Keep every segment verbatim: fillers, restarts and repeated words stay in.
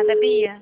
Obrigada, Bia.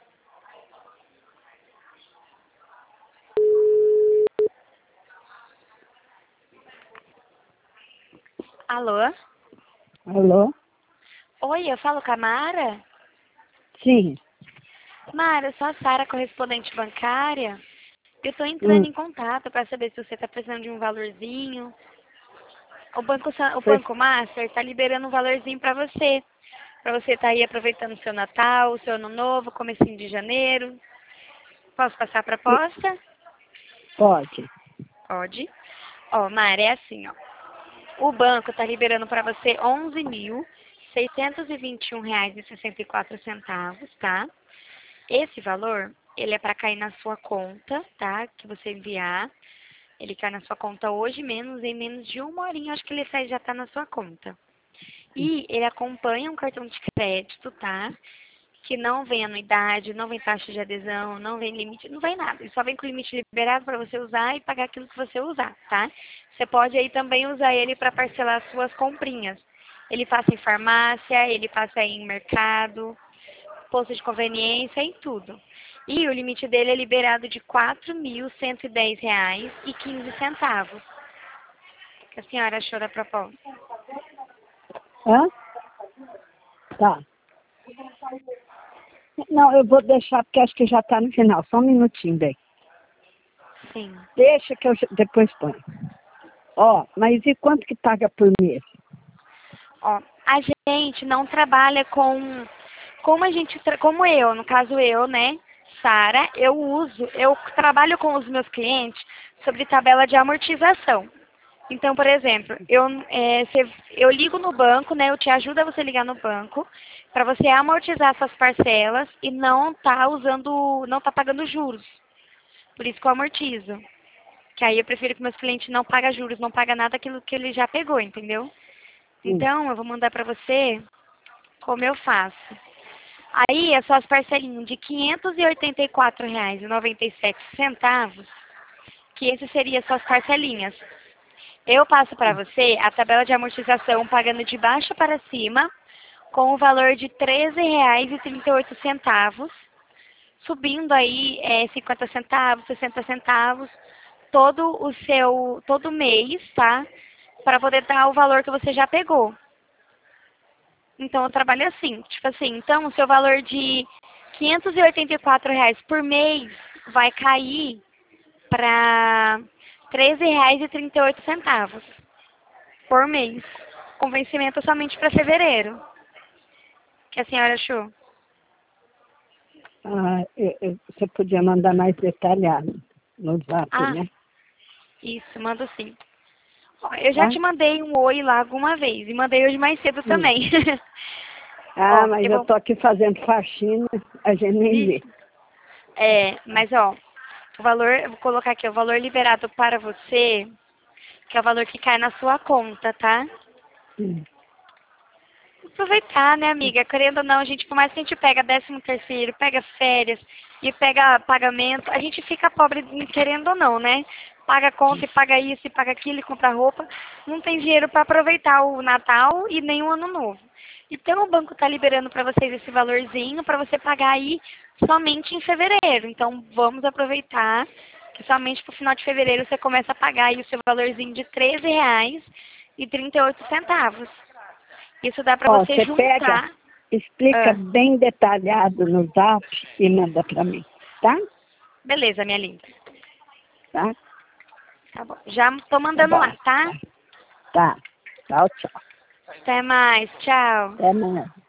Alô? Alô? Oi, eu falo com a Mara? Sim. Mara, eu sou a Sara, correspondente bancária. Eu estou entrando Hum. em contato para saber se você está precisando de um valorzinho. O Banco, Sa- o Pois, Banco Master está liberando um valorzinho para você. Para você estar aí aproveitando o seu Natal, o seu Ano Novo, comecinho de janeiro. Posso passar a proposta? pode. Pode. Ó, Mara, é assim, ó. O banco está liberando para você onze mil seiscentos e vinte e um reais e sessenta e quatro centavos, tá? Esse valor, ele é para cair na sua conta, tá? Que você enviar. Ele cai na sua conta hoje, menos em menos de uma horinha, acho que ele sai- já está na sua conta. E ele acompanha um cartão de crédito, tá? Que não vem anuidade, não vem taxa de adesão, não vem limite, não vem nada. Ele só vem com limite liberado para você usar e pagar aquilo que você usar, tá? Você pode aí também usar ele para parcelar as suas comprinhas. Ele passa em farmácia, ele passa em mercado, posto de conveniência, em tudo. E o limite dele é liberado de quatro mil cento e dez reais e quinze centavos. O que a senhora achou da proposta? Hã? Tá. Não, eu vou deixar porque acho que já está no final. Só um minutinho, bem. Sim. Deixa que eu já- depois ponho. Ó, mas e quanto que paga por mês? Ó, a gente não trabalha com, como a gente, tra- como eu, no caso eu, né, Sara, eu uso, eu trabalho com os meus clientes sobre tabela de amortização. Então, por exemplo, eu, é, cê- eu ligo no banco, né, eu te ajudo a você ligar no banco, para você amortizar suas parcelas e não tá usando, não tá pagando juros. Por isso que eu amortizo. Que aí eu prefiro que meus clientes não pagam juros, não pagam nada daquilo que ele já pegou, entendeu? Hum. Então, eu vou mandar para você como eu faço. Aí, as suas parcelinhas de quinhentos e oitenta e quatro reais e noventa e sete centavos, que esse seria as suas parcelinhas. Eu passo para você a tabela de amortização pagando de baixo para cima, com o valor de treze reais e trinta e oito centavos, subindo aí é, cinquenta centavos, sessenta centavos, todo o seu, todo mês, tá? Para poder dar o valor que você já pegou. Então, eu trabalho assim, tipo assim, então o seu valor de quinhentos e oitenta e quatro reais por mês vai cair para treze reais e trinta e oito centavos por mês, com vencimento somente para fevereiro. O que a senhora achou? Ah, eu- eu- você podia mandar mais detalhado no zap, Ah, né? isso, mando sim. Ó, eu já Tá? te mandei um oi lá alguma vez e mandei hoje mais cedo Hum. também. Ah, Ó, mas eu eu vou. tô aqui fazendo faxina, a gente nem vê. Isso. É, mas ó, o valor, eu vou colocar aqui, o valor liberado para você, que é o valor que cai na sua conta, tá? Hum. Aproveitar, né, amiga? Querendo ou não, a gente, por mais que a gente pega décimo terceiro, pega férias e pega pagamento, a gente fica pobre querendo ou não, né? Paga conta e paga isso e paga aquilo e compra roupa. Não tem dinheiro para aproveitar o Natal e nem o Ano Novo. Então o banco está liberando para vocês esse valorzinho para você pagar aí somente em fevereiro. Então vamos aproveitar que somente para o final de fevereiro você começa a pagar aí o seu valorzinho de treze reais e trinta e oito centavos. Isso dá para Ó, você você pega, juntar. explica Ah, bem detalhado no zap e manda para mim, tá? beleza, minha linda. Tá? Tá bom. Já tô Tá mandando bom. lá, tá? Tá. Tchau, tchau. Até mais. Tchau. Até amanhã.